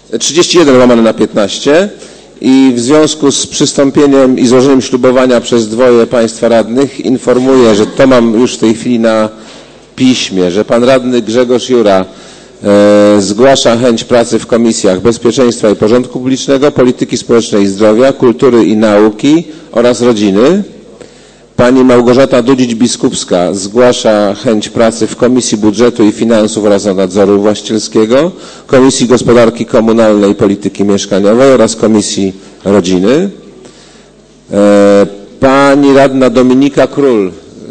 31 łamane na 15 i w związku z przystąpieniem i złożeniem ślubowania przez dwoje państwa radnych informuję, że to mam już w tej chwili na piśmie, że pan radny Grzegorz Jura zgłasza chęć pracy w komisjach bezpieczeństwa i porządku publicznego, polityki społecznej i zdrowia, kultury i nauki oraz rodziny. Pani Małgorzata Dudzić-Biskupska zgłasza chęć pracy w Komisji Budżetu i Finansów oraz Nadzoru Właścicielskiego, Komisji Gospodarki Komunalnej i Polityki Mieszkaniowej oraz Komisji Rodziny. Pani radna Dominika Król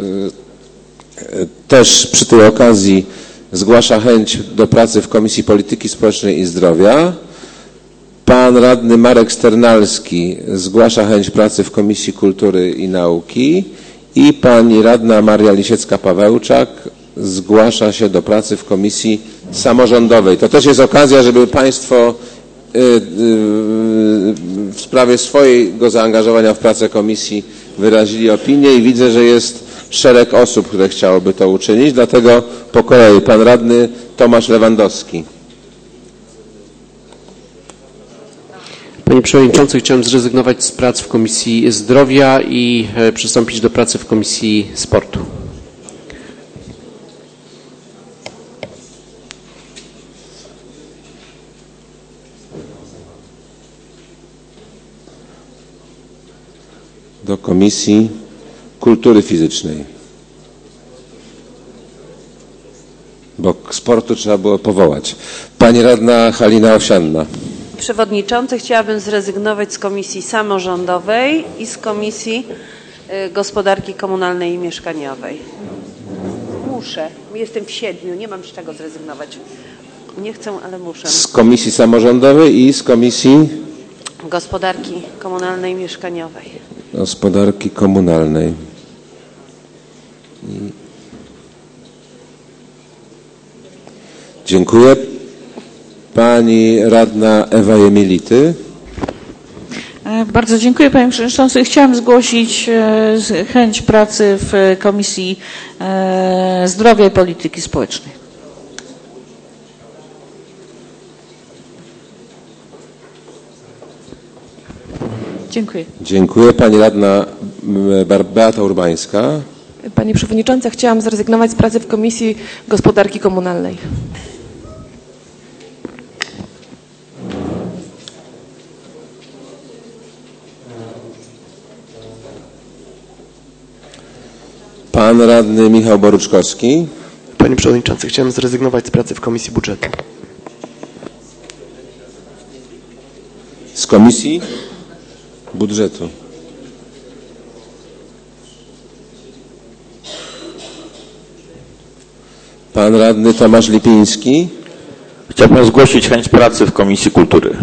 też przy tej okazji zgłasza chęć do pracy w Komisji Polityki Społecznej i Zdrowia. Pan radny Marek Sternalski zgłasza chęć pracy w Komisji Kultury i Nauki i pani radna Maria Lisiecka-Pawełczak zgłasza się do pracy w Komisji Samorządowej. To też jest okazja, żeby państwo w sprawie swojego zaangażowania w pracę komisji wyrazili opinię i widzę, że jest szereg osób, które chciałoby to uczynić, dlatego po kolei pan radny Tomasz Lewandowski. Panie Przewodniczący, chciałem zrezygnować z prac w Komisji Zdrowia i przystąpić do pracy w Komisji Sportu. Do Komisji Kultury Fizycznej. Bo sportu trzeba było powołać. Pani radna Halina Owsianna. Przewodniczący, chciałabym zrezygnować z Komisji Samorządowej i z Komisji Gospodarki Komunalnej i Mieszkaniowej. Muszę. Jestem w 7. Nie mam z czego zrezygnować. Nie chcę, ale muszę. Z Komisji Samorządowej i z Komisji Gospodarki Komunalnej i Mieszkaniowej. Gospodarki Komunalnej. Dziękuję. Pani radna Ewa Jemility. Bardzo dziękuję Panie Przewodniczący. Chciałam zgłosić chęć pracy w Komisji Zdrowia i Polityki Społecznej. Dziękuję. Dziękuję. Pani radna Beata Urbańska. Panie Przewodniczący, chciałam zrezygnować z pracy w Komisji Gospodarki Komunalnej. Pan radny Michał Boruczkowski. Panie Przewodniczący, chciałem zrezygnować z pracy w Komisji Budżetu. Z Komisji Budżetu. Pan radny Tomasz Lipiński. Chciałbym zgłosić chęć pracy w Komisji Kultury.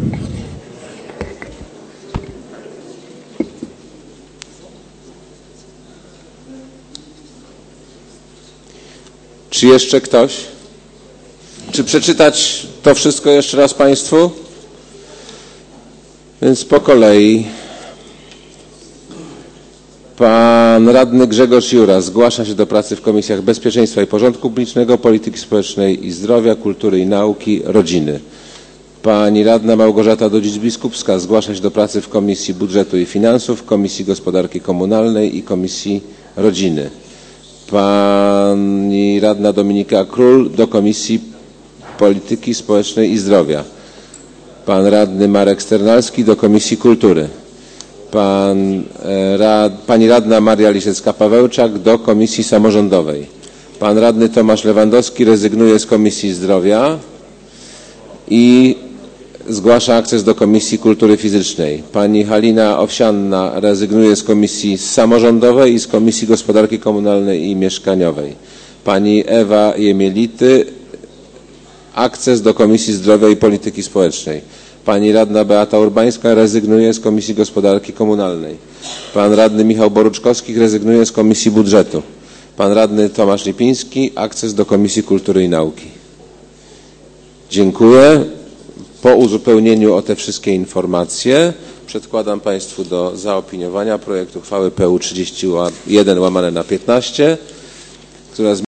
Czy jeszcze ktoś? Czy przeczytać to wszystko jeszcze raz Państwu? Więc po kolei. Pan radny Grzegorz Jura zgłasza się do pracy w Komisjach Bezpieczeństwa i Porządku Publicznego, Polityki Społecznej i Zdrowia, Kultury i Nauki, Rodziny. Pani radna Małgorzata Dudzić-Biskupska zgłasza się do pracy w Komisji Budżetu i Finansów, Komisji Gospodarki Komunalnej i Komisji Rodziny. Pani radna Dominika Król do Komisji Polityki Społecznej i Zdrowia. Pan radny Marek Sternalski do Komisji Kultury. Pani radna Maria Lisiecka-Pawełczak do Komisji Samorządowej. Pan radny Tomasz Lewandowski rezygnuje z Komisji Zdrowia i zgłasza akces do Komisji Kultury Fizycznej. Pani Halina Owsianna rezygnuje z Komisji Samorządowej i z Komisji Gospodarki Komunalnej i Mieszkaniowej. Pani Ewa Jemility akces do Komisji Zdrowia i Polityki Społecznej. Pani radna Beata Urbańska rezygnuje z Komisji Gospodarki Komunalnej. Pan radny Michał Boruczkowski rezygnuje z Komisji Budżetu. Pan radny Tomasz Lipiński akces do Komisji Kultury i Nauki. Dziękuję. Po uzupełnieniu o te wszystkie informacje przedkładam Państwu do zaopiniowania projekt uchwały PU 31/15, która